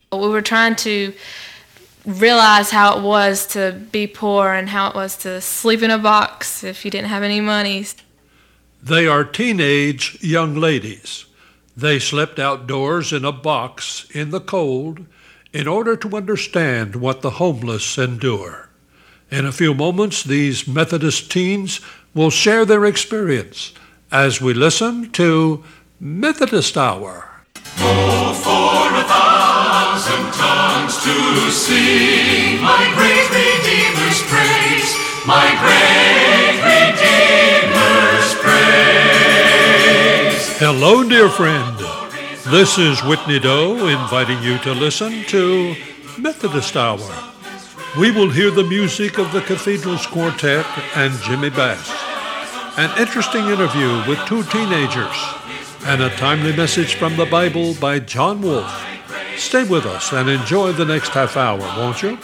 We were trying to realize how it was to be poor and how it was to sleep in a box if you didn't have any money. They are teenage young ladies. They slept outdoors in a box in the cold in order to understand what the homeless endure. In a few moments, these Methodist teens will share their experience as we listen to Methodist Hour. Oh, for 1,000 tongues to sing my great Redeemer's praise, my great Redeemer's praise. Hello, dear friend. This is Whitney Doe inviting you to listen to Methodist Hour. We will hear the music of the Cathedrals Quartet and Jimmy Bass, an interesting interview with two teenagers, and a timely message from the Bible by John Wolfe. Stay with us and enjoy the next half hour, won't you?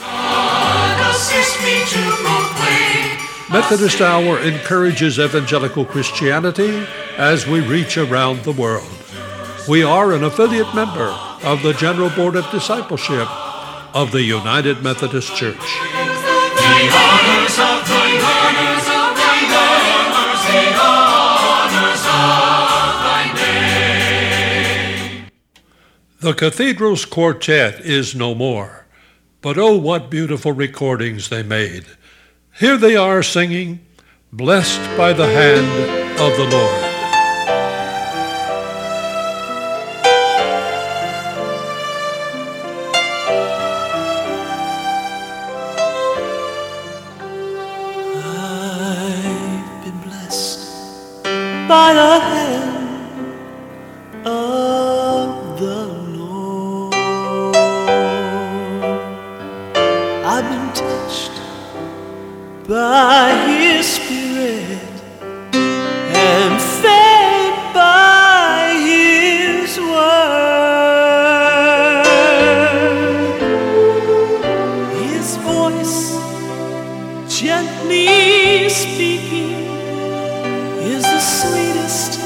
Methodist Hour encourages evangelical Christianity as we reach around the world. We are an affiliate member of the General Board of Discipleship of the United Methodist Church. The honors of thine honors of thine honors, the honors of thy name. The Cathedrals Quartet is no more, but oh, what beautiful recordings they made. Here they are singing, Blessed by the Hand of the Lord. By the hand of the Lord, I've been touched by His Spirit and fed by His word. His voice gently speaking is the sweetest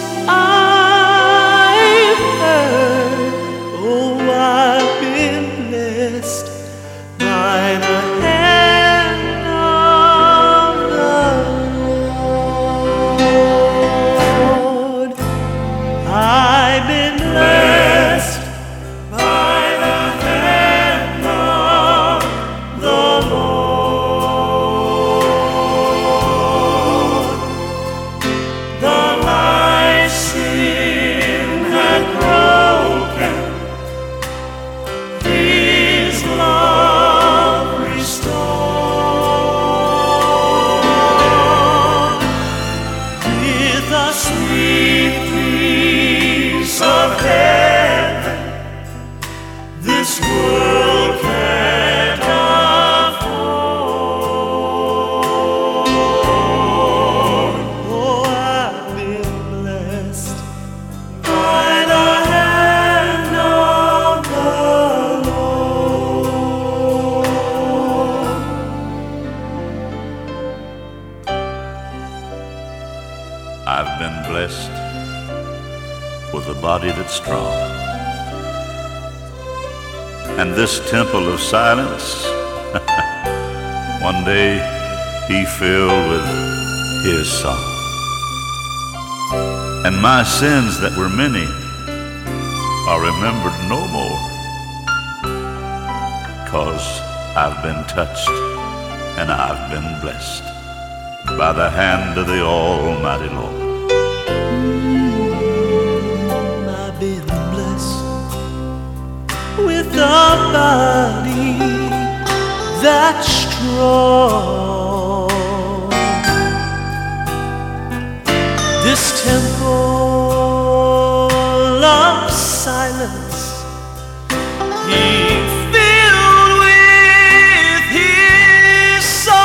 I've heard. Oh, I've been blessed by the hand of the Lord. I've been blessed by the hand of the Lord. The life sin had broken, His love restored. With the sweet peace of heaven, this world can't afford. Oh, I've been blessed by the hand of the Lord. I've been blessed with a body that's strong, and this temple of silence one day He filled with His song. And my sins that were many are remembered no more, 'cause I've been touched and I've been blessed by the hand of the Almighty Lord. I've been blessed with a body that's strong. This temple of silence He filled with His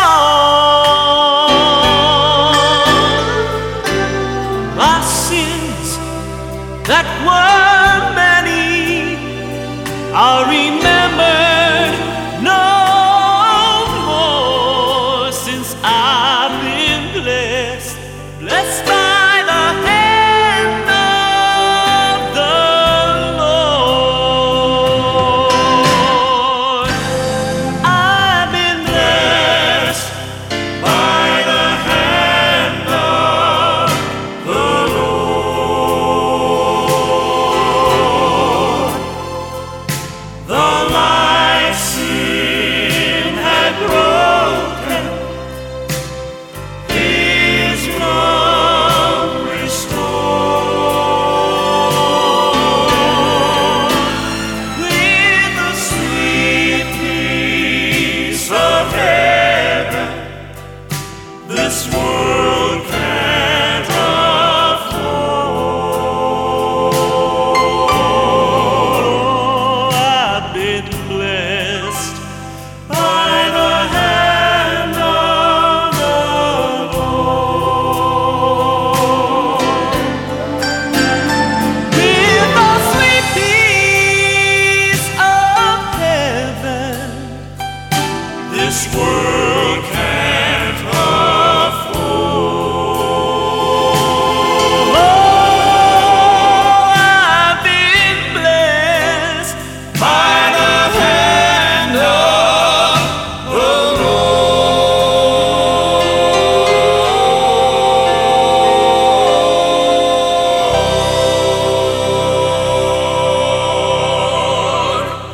song. My sins that were many are remembered no more, since I've been blessed, blessed by the hand of the Lord.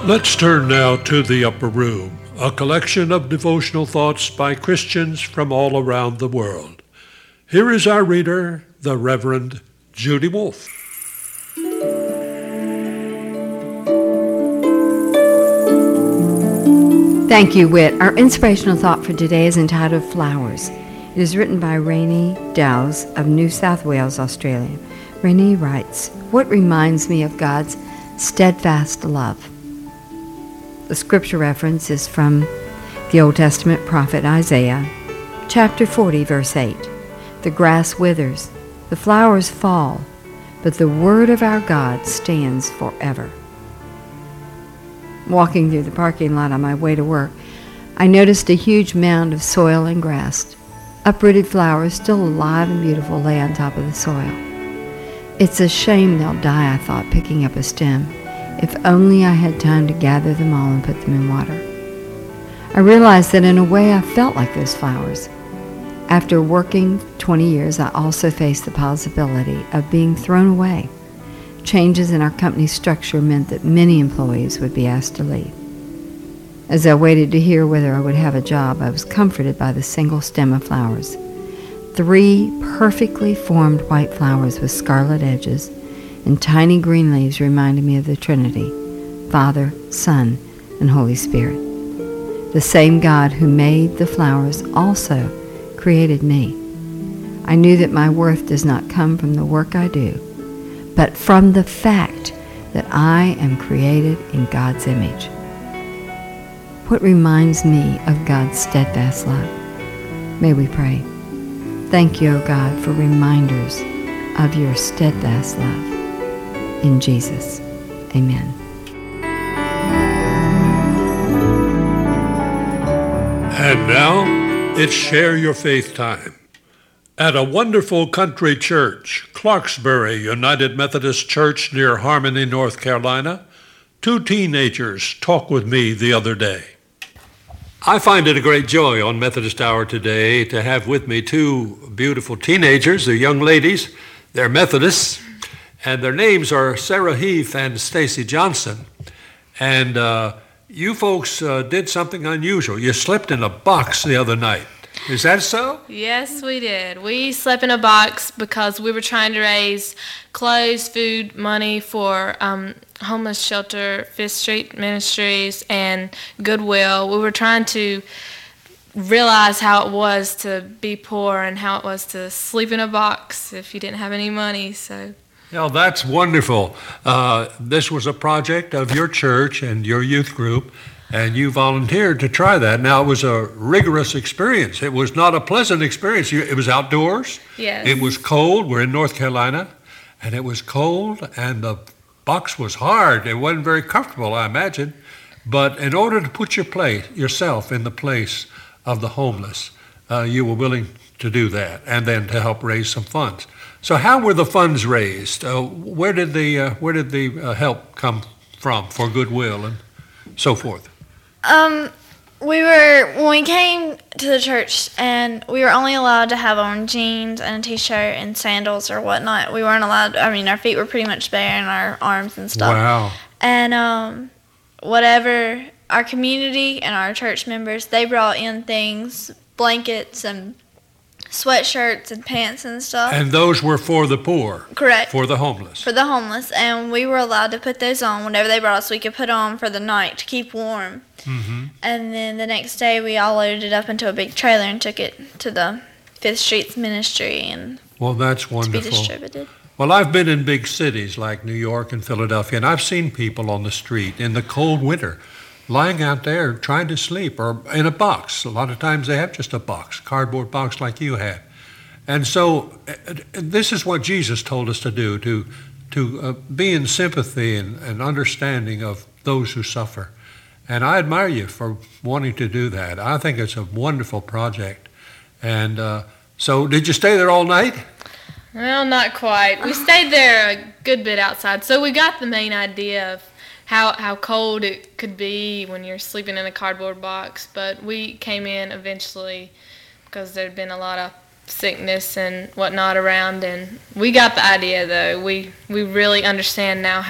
Let's turn now to The Upper Room, a collection of devotional thoughts by Christians from all around the world. Here is our reader, the Reverend Judy Wolf. Thank you, Whit. Our inspirational thought for today is entitled Flowers. It is written by Rainey Dowes of New South Wales, Australia. Rainey writes, "What reminds me of God's steadfast love?" The scripture reference is from the Old Testament prophet Isaiah, chapter 40, verse 8. "The grass withers, the flowers fall, but the word of our God stands forever." Walking through the parking lot on my way to work, I noticed a huge mound of soil and grass. Uprooted flowers, still alive and beautiful, lay on top of the soil. It's a shame they'll die, I thought, picking up a stem. If only I had time to gather them all and put them in water. I realized that in a way I felt like those flowers. After working 20 years, I also faced the possibility of being thrown away. Changes in our company's structure meant that many employees would be asked to leave. As I waited to hear whether I would have a job, I was comforted by the single stem of flowers. 3 perfectly formed white flowers with scarlet edges and tiny green leaves reminded me of the Trinity, Father, Son, and Holy Spirit. The same God who made the flowers also created me. I knew that my worth does not come from the work I do, but from the fact that I am created in God's image. What reminds me of God's steadfast love? May we pray. Thank you, O God, for reminders of your steadfast love. In Jesus, amen. And now, it's Share Your Faith time. At a wonderful country church, Clarksbury United Methodist Church near Harmony, North Carolina, 2 teenagers talked with me the other day. I find it a great joy on Methodist Hour today to have with me 2 beautiful teenagers. They're young ladies. They're Methodists, and their names are Sarah Heath and Stacy Johnson. And you folks did something unusual. You slept in a box the other night. Is that so? Yes, we did. We slept in a box because we were trying to raise clothes, food, money for homeless shelter, Fifth Street Ministries, and Goodwill. We were trying to realize how it was to be poor and how it was to sleep in a box if you didn't have any money. So. Yeah, that's wonderful. This was a project of your church and your youth group, and you volunteered to try that. Now, it was a rigorous experience. It was not a pleasant experience. It was outdoors. Yes. It was cold. We're in North Carolina, and it was cold, and the box was hard. It wasn't very comfortable, I imagine. But in order to put yourself in the place of the homeless, you were willing to do that, and then to help raise some funds. So how were the funds raised? Where did the help come from for Goodwill and so forth? When we came to the church, and we were only allowed to have on jeans and a t-shirt and sandals or whatnot. We weren't allowed, our feet were pretty much bare and our arms and stuff. Wow. And whatever, our community and our church members, they brought in things, blankets and sweatshirts and pants and stuff. And those were for the poor? Correct. For the homeless? For the homeless. And we were allowed to put those on whenever they brought us. We could put on for the night to keep warm. Mm-hmm. And then the next day we all loaded it up into a big trailer and took it to the Fifth Street Ministry and well, that's wonderful. to be distributed. Well, I've been in big cities like New York and Philadelphia, and I've seen people on the street in the cold winter lying out there trying to sleep or in a box. A lot of times they have just a box, cardboard box like you had. And so this is what Jesus told us to do, to be in sympathy and understanding of those who suffer. And I admire you for wanting to do that. I think it's a wonderful project. And so did you stay there all night? Well, not quite. We stayed there a good bit outside, so we got the main idea of how cold it could be when you're sleeping in a cardboard box. But we came in eventually because there'd been a lot of sickness and whatnot around, and we got the idea though. We really understand now how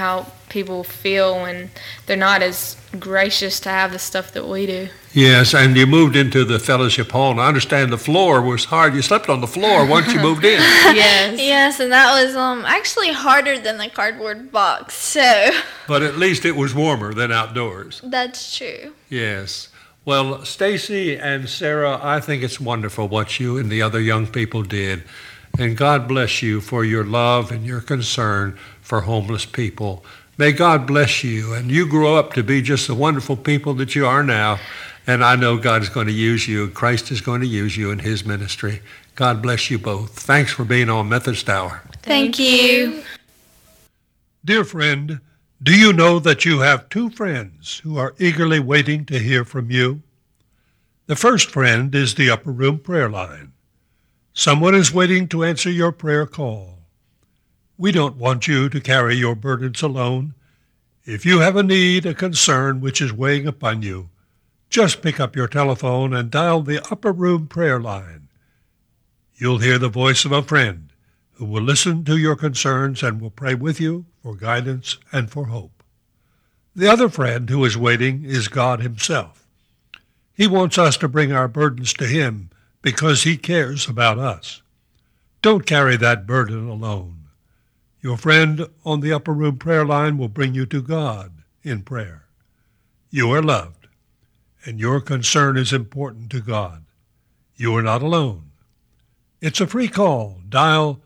people feel when they're not as gracious to have the stuff that we do. Yes, and you moved into the fellowship hall, and I understand the floor was hard. You slept on the floor once you moved in. Yes. Yes, and that was actually harder than the cardboard box, so. But at least it was warmer than outdoors. That's true. Yes. Well, Stacy and Sarah, I think it's wonderful what you and the other young people did. And God bless you for your love and your concern for homeless people. May God bless you, and you grow up to be just the wonderful people that you are now. And I know God is going to use you, and Christ is going to use you in his ministry. God bless you both. Thanks for being on Methodist Hour. Thank you. Dear friend, do you know that you have two friends who are eagerly waiting to hear from you? The first friend is the Upper Room Prayer Line. Someone is waiting to answer your prayer call. We don't want you to carry your burdens alone. If you have a need, a concern which is weighing upon you, just pick up your telephone and dial the Upper Room Prayer Line. You'll hear the voice of a friend who will listen to your concerns and will pray with you for guidance and for hope. The other friend who is waiting is God himself. He wants us to bring our burdens to him because he cares about us. Don't carry that burden alone. Your friend on the Upper Room Prayer Line will bring you to God in prayer. You are loved, and your concern is important to God. You are not alone. It's a free call. Dial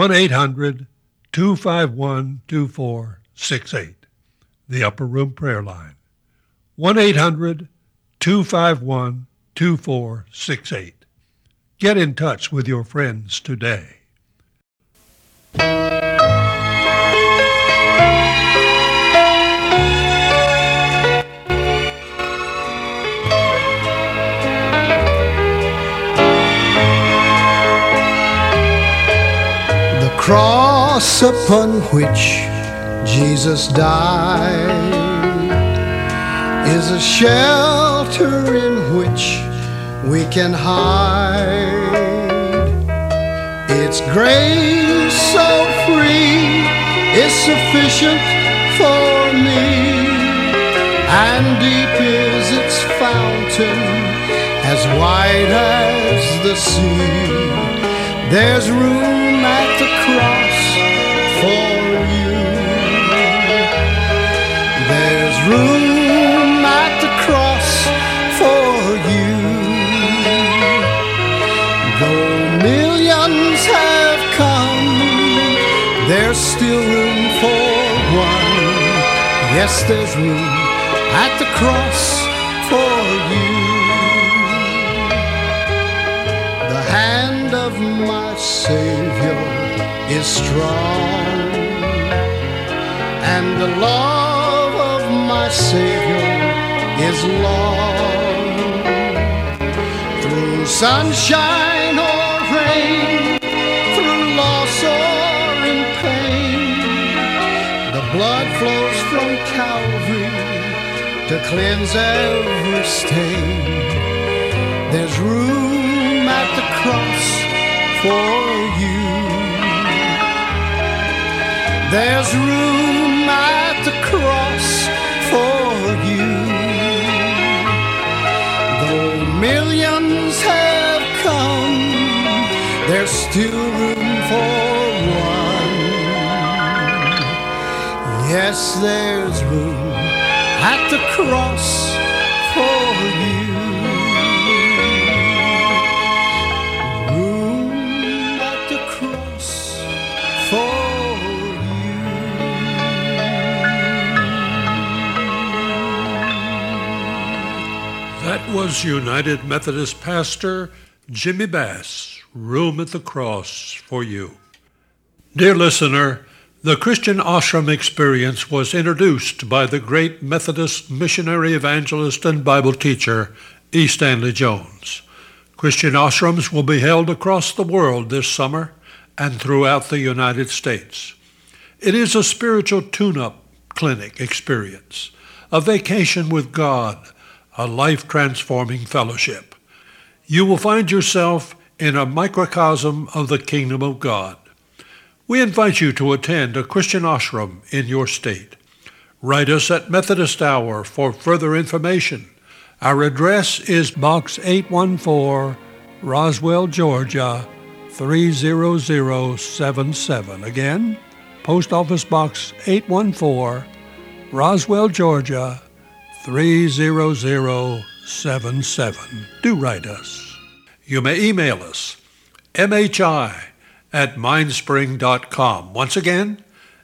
1-800-251-2468, the Upper Room Prayer Line. 1-800-251-2468. Get in touch with your friends today. The cross upon which Jesus died is a shelter in which we can hide. Its grace so free is sufficient for me, and deep is its fountain, as wide as the sea. There's room at the cross for you. There's room at the cross for you. Though millions have come, there's still room for one. Yes, there's room at the cross for you. The hand of my Savior is strong, and the love of my Savior is long. Through sunshine or rain, through loss or in pain, the blood flows from Calvary to cleanse every stain. There's room at the cross for you. There's room at the cross for you. Though millions have come, there's still room for one. Yes, there's room at the cross for you. That was United Methodist pastor Jimmy Bass, Room at the Cross for you. Dear listener, the Christian Ashram experience was introduced by the great Methodist missionary, evangelist, and Bible teacher, E. Stanley Jones. Christian ashrams will be held across the world this summer and throughout the United States. It is a spiritual tune-up clinic experience, a vacation with God, a life-transforming fellowship. You will find yourself in a microcosm of the kingdom of God. We invite you to attend a Christian ashram in your state. Write us at Methodist Hour for further information. Our address is Box 814, Roswell, Georgia, 30077. Again, Post Office Box 814, Roswell, Georgia, 30077. Do write us. You may email us, mhi@mindspring.com. Once again,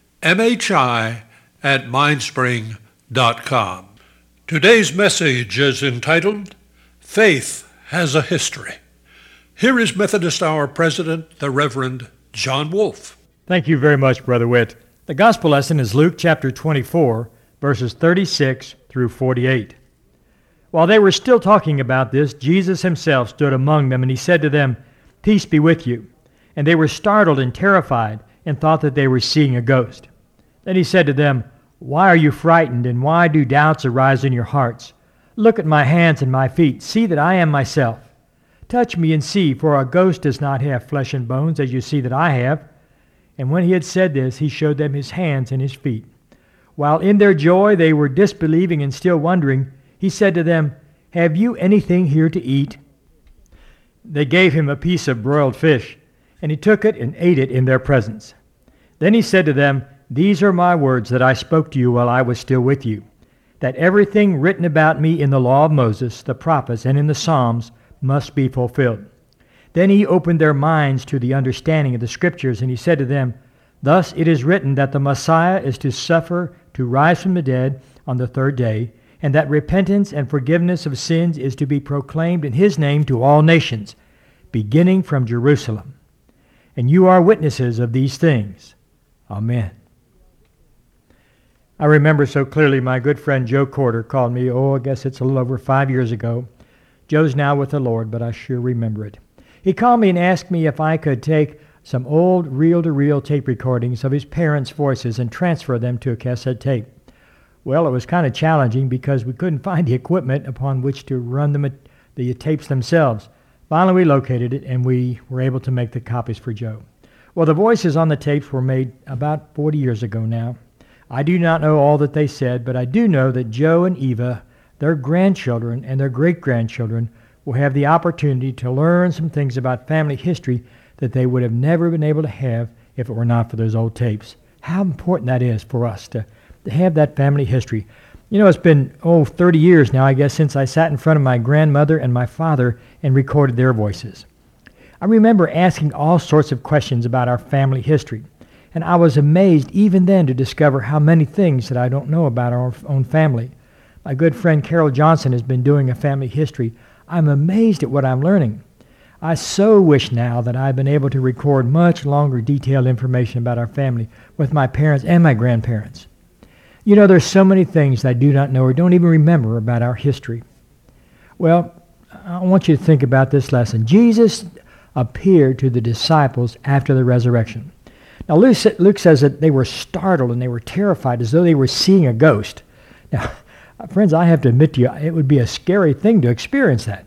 mhi@mindspring.com. Today's message is entitled, Faith Has a History. Here is Methodist Hour President, the Reverend John Wolfe. Thank you very much, Brother Witt. The gospel lesson is Luke chapter 24, verses 36 through 48. While they were still talking about this, Jesus himself stood among them, and he said to them, "Peace be with you." And they were startled and terrified, and thought that they were seeing a ghost. Then he said to them, "Why are you frightened, and why do doubts arise in your hearts? Look at my hands and my feet. See that I am myself. Touch me and see, for a ghost does not have flesh and bones, as you see that I have." And when he had said this, he showed them his hands and his feet. While in their joy they were disbelieving and still wondering, he said to them, "Have you anything here to eat?" They gave him a piece of broiled fish, and he took it and ate it in their presence. Then he said to them, "These are my words that I spoke to you while I was still with you, that everything written about me in the law of Moses, the prophets, and in the Psalms must be fulfilled." Then he opened their minds to the understanding of the Scriptures, and he said to them, "Thus it is written that the Messiah is to suffer, to rise from the dead on the third day, and that repentance and forgiveness of sins is to be proclaimed in his name to all nations, beginning from Jerusalem. And you are witnesses of these things." Amen. I remember so clearly my good friend Joe Corder called me, I guess it's a little over 5 years ago. Joe's now with the Lord, but I sure remember it. He called me and asked me if I could take some old reel-to-reel tape recordings of his parents' voices and transfer them to a cassette tape. Well, it was kind of challenging because we couldn't find the equipment upon which to run the tapes themselves. Finally, we located it, and we were able to make the copies for Joe. Well, the voices on the tapes were made about 40 years ago now. I do not know all that they said, but I do know that Joe and Eva, their grandchildren and their great-grandchildren, will have the opportunity to learn some things about family history that they would have never been able to have if it were not for those old tapes. How important that is for us to have that family history. You know, it's been, 30 years now, I guess, since I sat in front of my grandmother and my father and recorded their voices. I remember asking all sorts of questions about our family history, and I was amazed even then to discover how many things that I don't know about our own family. My good friend Carol Johnson has been doing a family history. I'm amazed at what I'm learning. I so wish now that I've been able to record much longer detailed information about our family with my parents and my grandparents. You know, there's so many things I do not know or don't even remember about our history. Well, I want you to think about this lesson. Jesus appeared to the disciples after the resurrection. Now, Luke says that they were startled and they were terrified as though they were seeing a ghost. Now, friends, I have to admit to you, it would be a scary thing to experience that.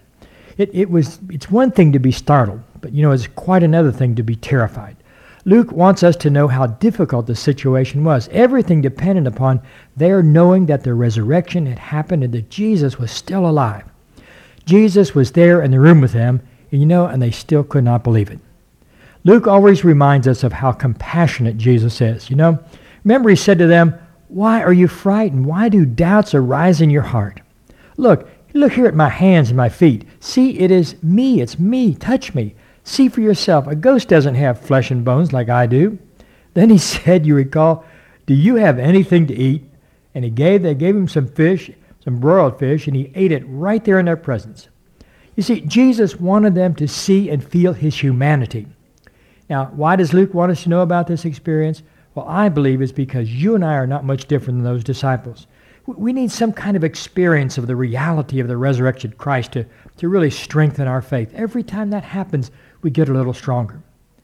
It's one thing to be startled, but it's quite another thing to be terrified. Luke wants us to know how difficult the situation was. Everything depended upon their knowing that the resurrection had happened and that Jesus was still alive. Jesus was there in the room with them, and they still could not believe it. Luke always reminds us of how compassionate Jesus is. Remember he said to them, "Why are you frightened? Why do doubts arise in your heart? Look here at my hands and my feet. See, it is me. It's me. Touch me. See for yourself. A ghost doesn't have flesh and bones like I do." Then he said, you recall, "Do you have anything to eat?" And they gave him some fish, some broiled fish, and he ate it right there in their presence. You see, Jesus wanted them to see and feel his humanity. Now, why does Luke want us to know about this experience? Well, I believe it's because you and I are not much different than those disciples. We need some kind of experience of the reality of the resurrected Christ to really strengthen our faith. Every time that happens, we get a little stronger.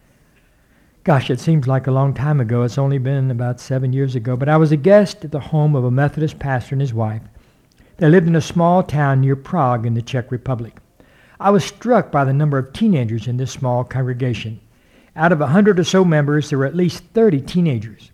Gosh, it seems like a long time ago. It's only been about 7 years ago, but I was a guest at the home of a Methodist pastor and his wife. They lived in a small town near Prague in the Czech Republic. I was struck by the number of teenagers in this small congregation. Out of 100 or so members, there were at least 30 teenagers.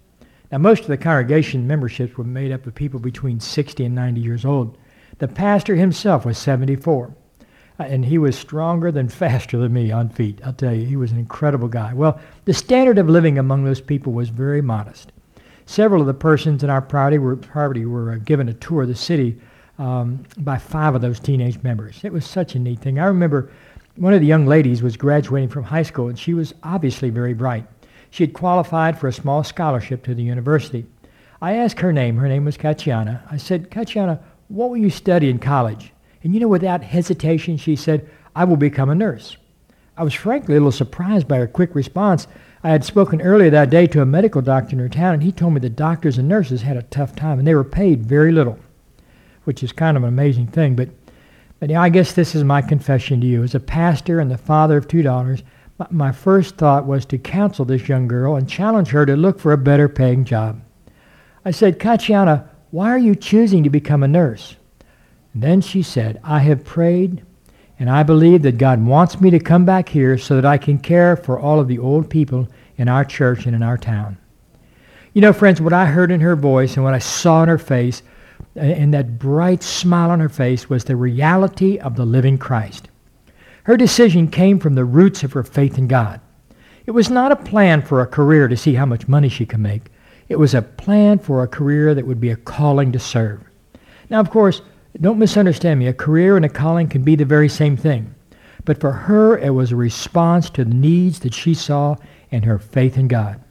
Now, most of the congregation memberships were made up of people between 60 and 90 years old. The pastor himself was 74, and he was stronger than faster than me on feet. I'll tell you, he was an incredible guy. Well, the standard of living among those people was very modest. Several of the persons in our party were given a tour of the city by 5 of those teenage members. It was such a neat thing. I remember one of the young ladies was graduating from high school, and she was obviously very bright. She had qualified for a small scholarship to the university. I asked her name. Her name was Katiana. I said, Katiana, what will you study in college? And you know, without hesitation, she said, I will become a nurse. I was frankly a little surprised by her quick response. I had spoken earlier that day to a medical doctor in her town, and he told me that doctors and nurses had a tough time, and they were paid very little, which is kind of an amazing thing. But I guess this is my confession to you. As a pastor and the father of 2 daughters, my first thought was to counsel this young girl and challenge her to look for a better paying job. I said, Katiana, why are you choosing to become a nurse? And then she said, I have prayed, and I believe that God wants me to come back here so that I can care for all of the old people in our church and in our town. You know, friends, what I heard in her voice and what I saw in her face, and that bright smile on her face, was the reality of the living Christ. Her decision came from the roots of her faith in God. It was not a plan for a career to see how much money she could make. It was a plan for a career that would be a calling to serve. Now, of course, don't misunderstand me. A career and a calling can be the very same thing. But for her, it was a response to the needs that she saw and her faith in God.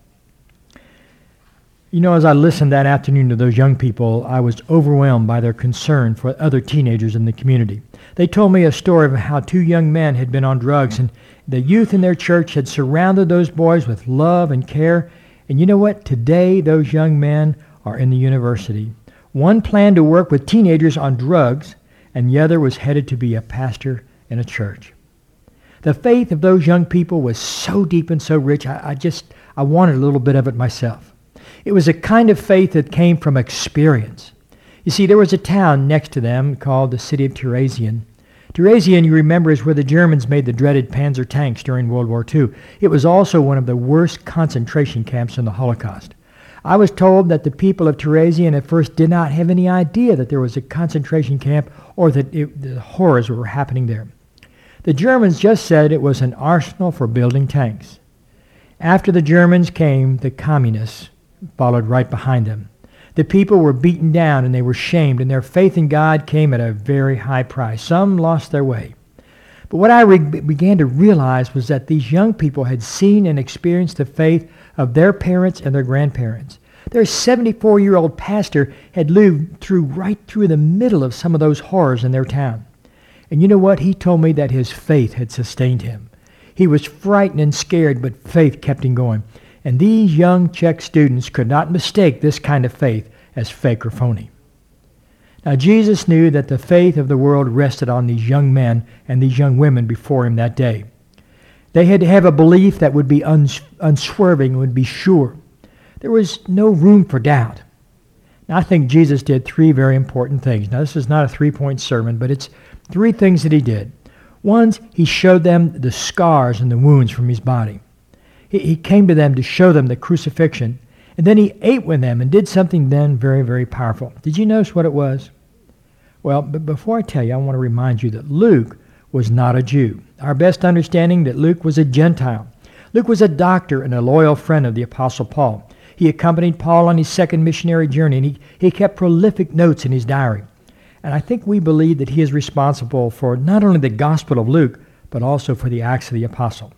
You know, as I listened that afternoon to those young people, I was overwhelmed by their concern for other teenagers in the community. They told me a story of how 2 young men had been on drugs, and the youth in their church had surrounded those boys with love and care. And you know what? Today, those young men are in the university. One planned to work with teenagers on drugs, and the other was headed to be a pastor in a church. The faith of those young people was so deep and so rich, I wanted a little bit of it myself. It was a kind of faith that came from experience. You see, there was a town next to them called the city of Terezin. Terezin, you remember, is where the Germans made the dreaded Panzer tanks during World War II. It was also one of the worst concentration camps in the Holocaust. I was told that the people of Terezin at first did not have any idea that there was a concentration camp or that the horrors were happening there. The Germans just said it was an arsenal for building tanks. After the Germans came, the communists followed right behind them. The people were beaten down and they were shamed, and their faith in God came at a very high price. Some lost their way. But what I began to realize was that these young people had seen and experienced the faith of their parents and their grandparents. Their 74-year-old pastor had lived right through the middle of some of those horrors in their town. And you know what? He told me that his faith had sustained him. He was frightened and scared, but faith kept him going. And these young Czech students could not mistake this kind of faith as fake or phony. Now, Jesus knew that the faith of the world rested on these young men and these young women before him that day. They had to have a belief that would be unswerving, would be sure. There was no room for doubt. Now, I think Jesus did 3 very important things. Now, this is not a 3-point sermon, but it's 3 things that he did. One, he showed them the scars and the wounds from his body. He came to them to show them the crucifixion, and then he ate with them and did something then very, very powerful. Did you notice what it was? Well, but before I tell you, I want to remind you that Luke was not a Jew. Our best understanding that Luke was a Gentile. Luke was a doctor and a loyal friend of the Apostle Paul. He accompanied Paul on his second missionary journey, and he kept prolific notes in his diary. And I think we believe that he is responsible for not only the Gospel of Luke, but also for the Acts of the Apostle.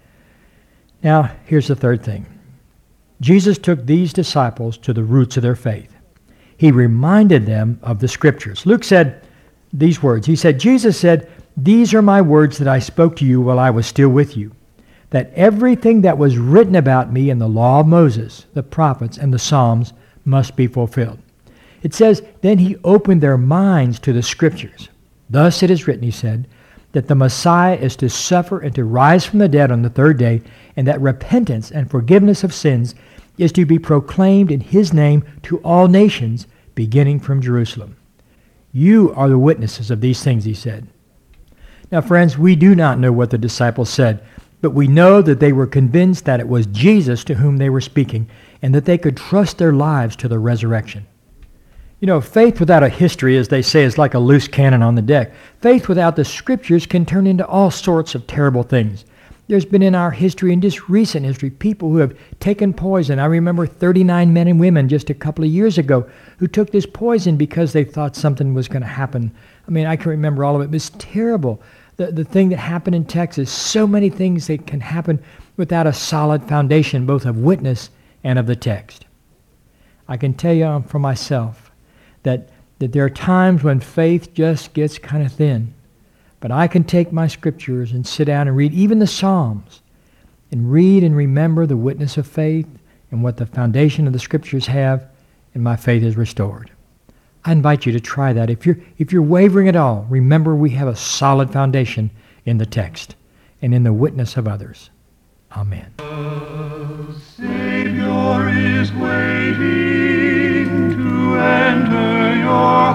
Now, here's the third thing. Jesus took these disciples to the roots of their faith. He reminded them of the Scriptures. Luke said these words. He said, Jesus said, "These are my words that I spoke to you while I was still with you, that everything that was written about me in the law of Moses, the prophets, and the Psalms must be fulfilled." It says, then he opened their minds to the Scriptures. Thus it is written, he said, that the Messiah is to suffer and to rise from the dead on the 3rd day, and that repentance and forgiveness of sins is to be proclaimed in his name to all nations, beginning from Jerusalem. You are the witnesses of these things, he said. Now, friends, we do not know what the disciples said, but we know that they were convinced that it was Jesus to whom they were speaking and that they could trust their lives to the resurrection. You know, faith without a history, as they say, is like a loose cannon on the deck. Faith without the Scriptures can turn into all sorts of terrible things. There's been in our history, and just recent history, people who have taken poison. I remember 39 men and women just a couple of years ago who took this poison because they thought something was going to happen. I mean, I can remember all of it. It was terrible. The thing that happened in Texas, so many things that can happen without a solid foundation, both of witness and of the text. I can tell you for myself that there are times when faith just gets kind of thin. But I can take my Scriptures and sit down and read even the Psalms and read and remember the witness of faith and what the foundation of the Scriptures have, and my faith is restored. I invite you to try that. If you're wavering at all, remember we have a solid foundation in the text and in the witness of others. Amen. The Savior is waiting to enter your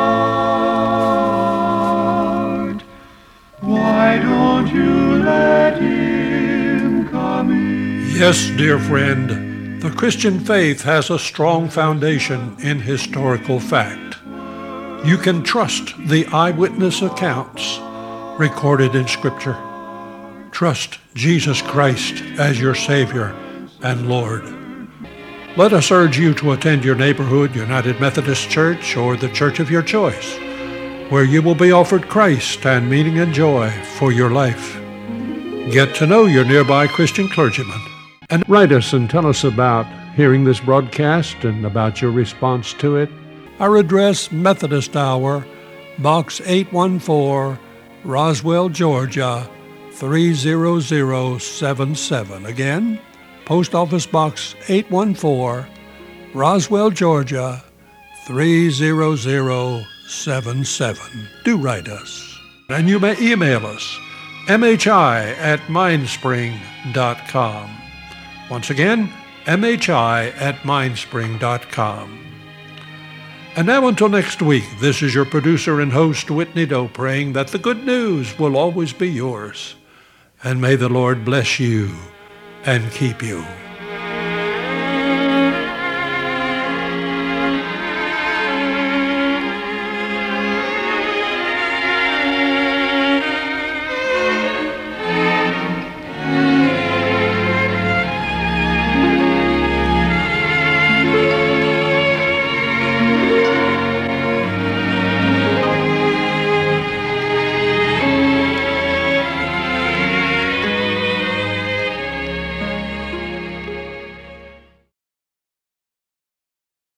heart. Why don't you let him come in? Yes, dear friend, the Christian faith has a strong foundation in historical fact. You can trust the eyewitness accounts recorded in Scripture. Trust Jesus Christ as your Savior and Lord. Let us urge you to attend your neighborhood United Methodist Church or the church of your choice, where you will be offered Christ and meaning and joy for your life. Get to know your nearby Christian clergyman. And write us and tell us about hearing this broadcast and about your response to it. Our address, Methodist Hour, Box 814, Roswell, Georgia, 30077. Again, Post Office Box 814, Roswell, Georgia, 30077. Do write us. And you may email us, mhi@mindspring.com. Once again, mhi@mindspring.com. And now until next week, this is your producer and host, Whitney Doe, praying that the good news will always be yours. And may the Lord bless you and keep you.